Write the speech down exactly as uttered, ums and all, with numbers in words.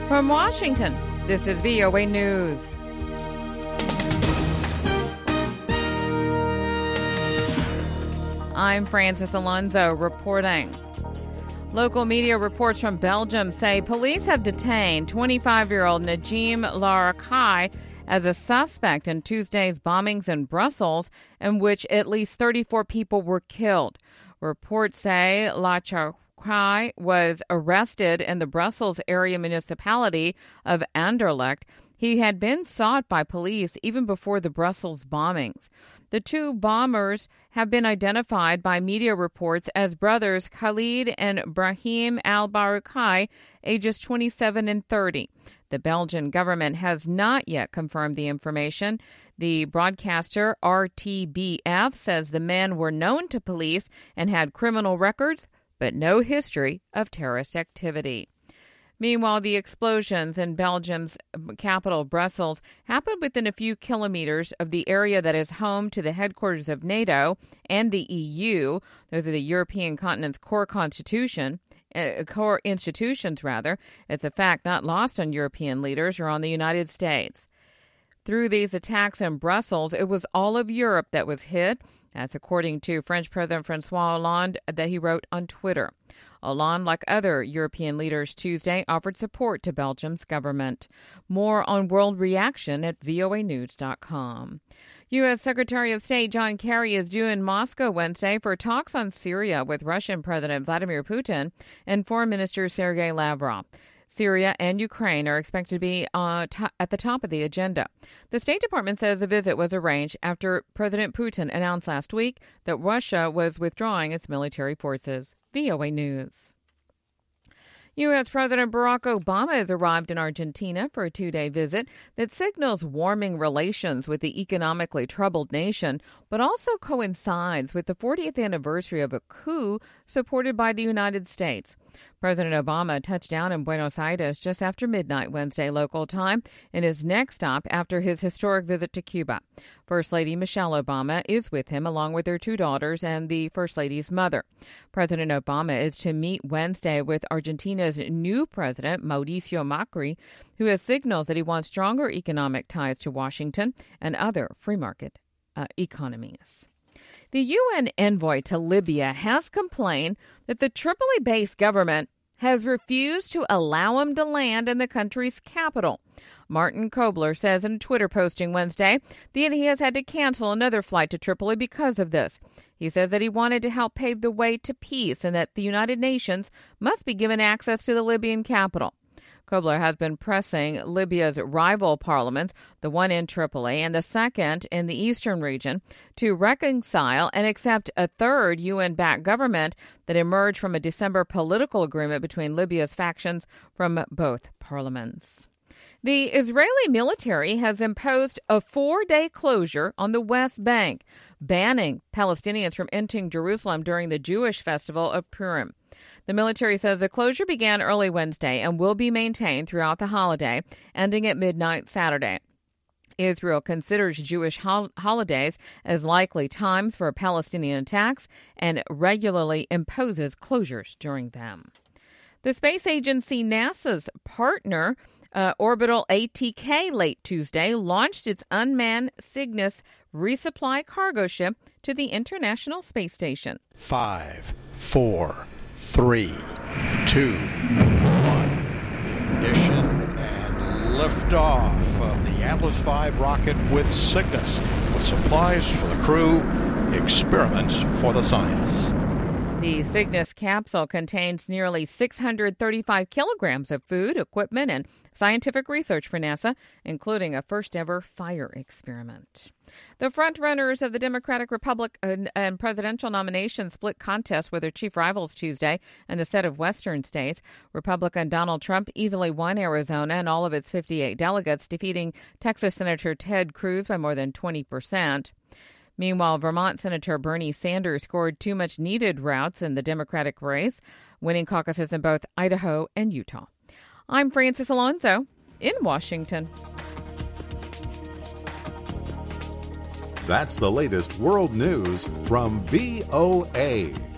From Washington, this is V O A News. I'm Francis Alonso reporting. Local media reports from Belgium say police have detained twenty-five-year-old Najim Larakai as a suspect in Tuesday's bombings in Brussels, in which at least thirty-four people were killed. Reports say Larakai was arrested in the Brussels area municipality of Anderlecht. He had been sought by police even before the Brussels bombings. The two bombers have been identified by media reports as brothers Khalid and Brahim al-Barukai, ages twenty-seven and thirty. The Belgian government has not yet confirmed the information. The broadcaster R T B F says the men were known to police and had criminal records, but no history of terrorist activity. Meanwhile, the explosions in Belgium's capital, Brussels, happened within a few kilometers of the area that is home to the headquarters of NATO and the E U. Those are the European continent's core constitution, uh, core institutions, rather. It's a fact not lost on European leaders or on the United States. Through these attacks in Brussels, it was all of Europe that was hit. That's according to French President Francois Hollande that he wrote on Twitter. Hollande, like other European leaders Tuesday, offered support to Belgium's government. More on world reaction at V O A news dot com. U S. Secretary of State John Kerry is due in Moscow Wednesday for talks on Syria with Russian President Vladimir Putin and Foreign Minister Sergei Lavrov. Syria and Ukraine are expected to be uh, t- at the top of the agenda. The State Department says the visit was arranged after President Putin announced last week that Russia was withdrawing its military forces. V O A News. U S. President Barack Obama has arrived in Argentina for a two-day visit that signals warming relations with the economically troubled nation, but also coincides with the fortieth anniversary of a coup supported by the United States. President Obama touched down in Buenos Aires just after midnight Wednesday local time in his next stop after his historic visit to Cuba. First Lady Michelle Obama is with him along with her two daughters and the First Lady's mother. President Obama is to meet Wednesday with Argentina's new president, Mauricio Macri, who has signals that he wants stronger economic ties to Washington and other free market uh, economies. The U N envoy to Libya has complained that the Tripoli-based government has refused to allow him to land in the country's capital. Martin Kobler says in a Twitter posting Wednesday that he has had to cancel another flight to Tripoli because of this. He says that he wanted to help pave the way to peace and that the United Nations must be given access to the Libyan capital. Kobler has been pressing Libya's rival parliaments, the one in Tripoli and the second in the eastern region, to reconcile and accept a third U N-backed government that emerged from a December political agreement between Libya's factions from both parliaments. The Israeli military has imposed a four-day closure on the West Bank, banning Palestinians from entering Jerusalem during the Jewish festival of Purim. The military says the closure began early Wednesday and will be maintained throughout the holiday, ending at midnight Saturday. Israel considers Jewish hol- holidays as likely times for Palestinian attacks and regularly imposes closures during them. The space agency NASA's partner, Uh, Orbital A T K, late Tuesday launched its unmanned Cygnus resupply cargo ship to the International Space Station. Five, four, three, two, one. Ignition and liftoff of the Atlas five rocket with Cygnus, with supplies for the crew, experiments for the science. The Cygnus capsule contains nearly six hundred thirty-five kilograms of food, equipment, and scientific research for NASA, including a first-ever fire experiment. The frontrunners of the Democratic, Republican, and presidential nomination split contest with their chief rivals Tuesday in the set of western states. Republican Donald Trump easily won Arizona and all of its fifty-eight delegates, defeating Texas Senator Ted Cruz by more than twenty percent. Meanwhile, Vermont Senator Bernie Sanders scored two much-needed routes in the Democratic race, winning caucuses in both Idaho and Utah. I'm Francis Alonso in Washington. That's the latest world news from V O A.